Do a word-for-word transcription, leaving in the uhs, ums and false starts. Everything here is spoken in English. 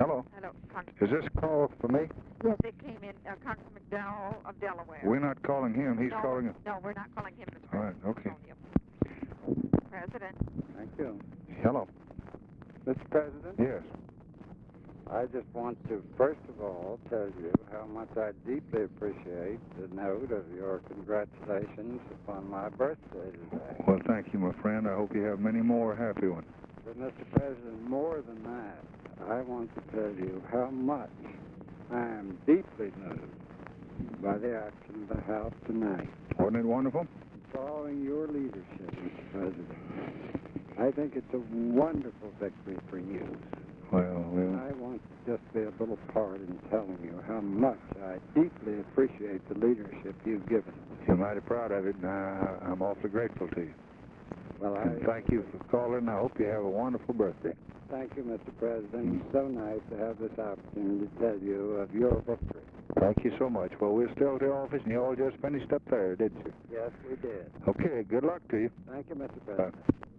Hello. Hello, Congressman. Is this call for me? Yes, it came in, uh, Congressman McDowell of Delaware. We're not calling him. He's no, calling us. No, we're not calling him, Mister All right, okay. President. Thank you. Hello. Mister President? Yes. I just want to, first of all, tell you how much I deeply appreciate the note of your congratulations upon my birthday today. Well, thank you, my friend. I hope you have many more happy ones. But, Mister President, more than that, I want to tell you how much I am deeply moved by the action of the House tonight. Wasn't it wonderful? Following your leadership, Mister President, I think it's a wonderful victory for you. Well, well. I want to just be a little part in telling you how much I deeply appreciate the leadership you've given. You're mighty proud of it, and I, I'm awfully grateful to you. Well, I And thank you for calling. I hope you have a wonderful birthday. thank you, Mister President. It's so nice to have this opportunity to tell you of your victory. Thank you so much. Well, we're still at the office, and you all just finished up there, didn't you? Yes, we did. Okay, good luck to you. Thank you, Mister Bye. President.